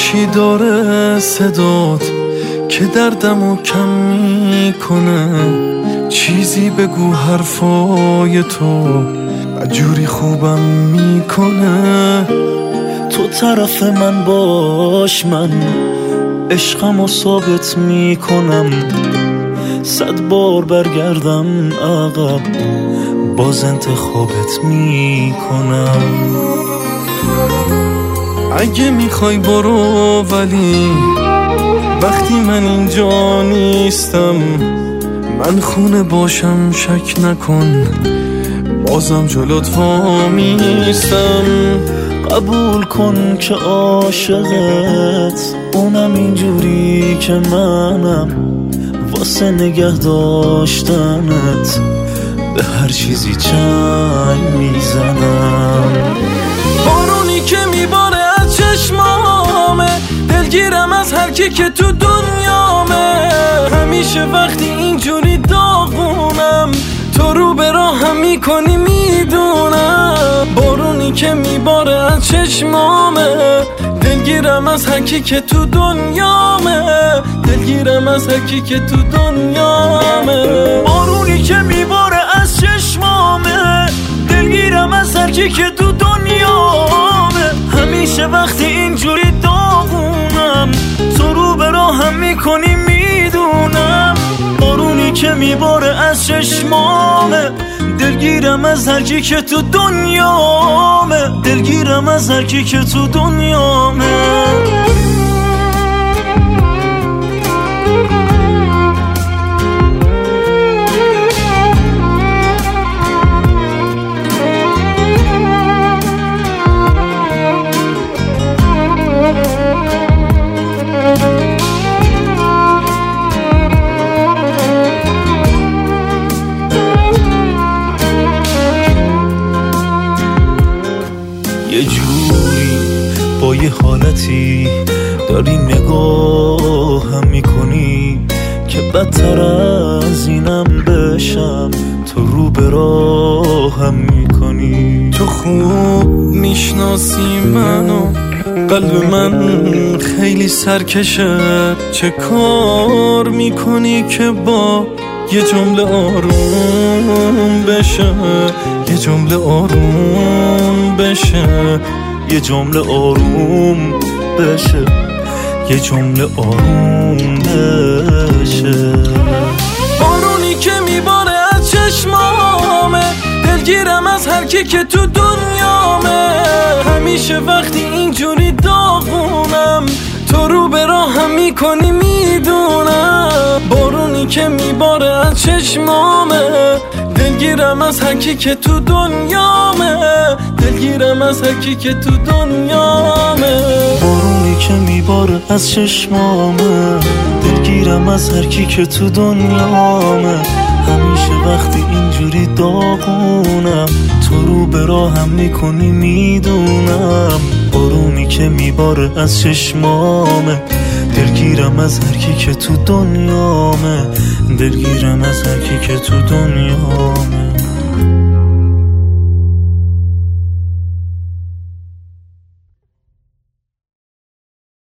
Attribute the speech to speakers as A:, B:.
A: چی داره صدات که دردمو کم میکنه؟ چیزی بگو حرفای تو جوری خوبم میکنه.
B: تو طرف من باش، من عشقمو ثابت میکنم. 100 بار برگردم عقب باز انتخابت میکنم.
A: اگه میخوای برو، ولی وقتی من اینجا نیستم، من خونه باشم شک نکن، بازم جلوت وامیستم.
B: قبول کن که عاشقت، اونم اینجوری که منم، واسه نگه داشتنت به هر چیزی چنگ میزنم.
A: بارونی که میباره از چشمامه، دلگیرم از هر کی که تو دنیامه. همیشه وقتی اینجوری داغونم، تو رو به راهم میکنی میدونم. بارونی که میباره از چشمامه، دلگیرم از هر کی که تو دنیامه. دلگیرم از هر کی که تو دنیامه.
B: بارونی که میباره از چشمامه، دلگیرم از هر کی که تو دنیامه. همیشه وقتی اینجوری داغونم، تو رو به راهم میکنی میدونم. بارونی که میباره از چشمامه، دلگیرم از هر کی که تو دنیامه. دلگیرم از هر کی که تو دنیامه. یه جوری با یه حالتی داری نگاهم میکنی که بدتر از اینم بشم، تو رو به راهم میکنی.
A: تو خوب میشناسی منو، قلب من خیلی سرکشه. چه کار میکنی که با یه جمله آروم بشه؟ یه جمله آروم بشه.
B: یه جمله آروم بشه. یه جمله آروم بشه.
A: بارونی که میباره از چشمامه، دلگیرم از هر کی که تو دنیامه. همیشه وقتی اینجوری داغونم، تو رو به راهم میکنی میدونم. بارونی که میباره از چشمامه، دلگیرم از هر کی که تو دنیامه. دلگیرم از هر کی که تو دنیامه.
B: بارونی که میباره از چشمامه، دلگیرم از هر کی که تو دنیامه. همیشه وقتی اینجوری داغونم، تو رو به راهم میکنی میدونم. بارونی که میباره از چشمامه، دلگیرم از هر کی که تو دنیامه. دلگیرم از هر کی که تو دنیامه.